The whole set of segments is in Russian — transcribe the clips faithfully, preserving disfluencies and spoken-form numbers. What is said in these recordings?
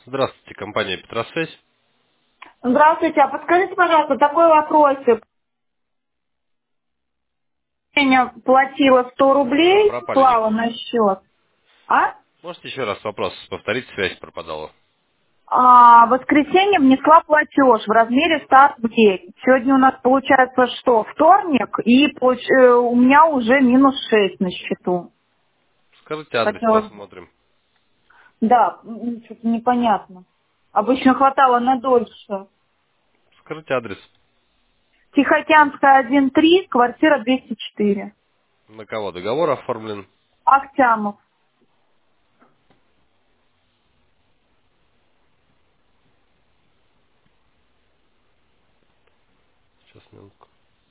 Здравствуйте, компания Петросвязь. Здравствуйте, а подскажите, пожалуйста, такой вопросик. Я платила сто Что, рублей, пропали клала немного? на счет. А? Можете еще раз вопрос повторить, связь пропадала. А в воскресенье внесла платеж в размере ста рублей. Сегодня у нас получается что? Вторник, и получ- э, у меня уже минус шесть на счету. Скажите адрес, Хотела... посмотрим. Да, м, что-то непонятно. Обычно хватало на дольше. Скажите адрес. Тихоокеанская один три, квартира двести четыре. На кого договор оформлен? Ахтямов. Сейчас, минутку.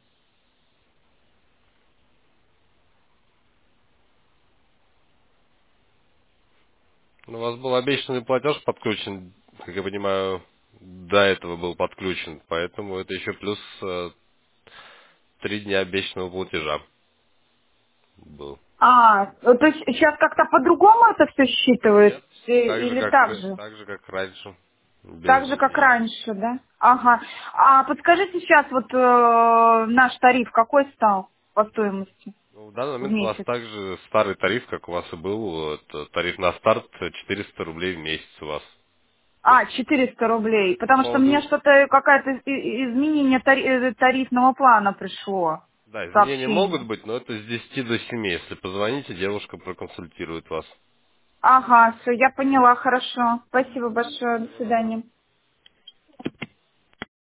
Ну, у вас был обещанный платеж подключен, как я понимаю, до этого был подключен, поэтому это еще плюс э, три дня обещанного платежа был. А, э, то есть сейчас как-то по-другому это все считывается Нет, э, так же, или как, так же? так же, как раньше, без Так же, как изменений. раньше, да? Ага. А подскажите сейчас, вот э, наш тариф какой стал по стоимости Ну, в данный в момент у вас месяц? также старый тариф, как у вас и был. Это тариф на старт четыреста рублей в месяц у вас. То А, есть, четыреста рублей, потому что мне молодым- что-то, какое-то и- изменение тари- э, тарифного плана пришло, да, изменения могут сообщение. быть, но это с десяти до семи. Если позвоните, девушка проконсультирует вас. Ага, все, я поняла, хорошо. Спасибо большое, до свидания.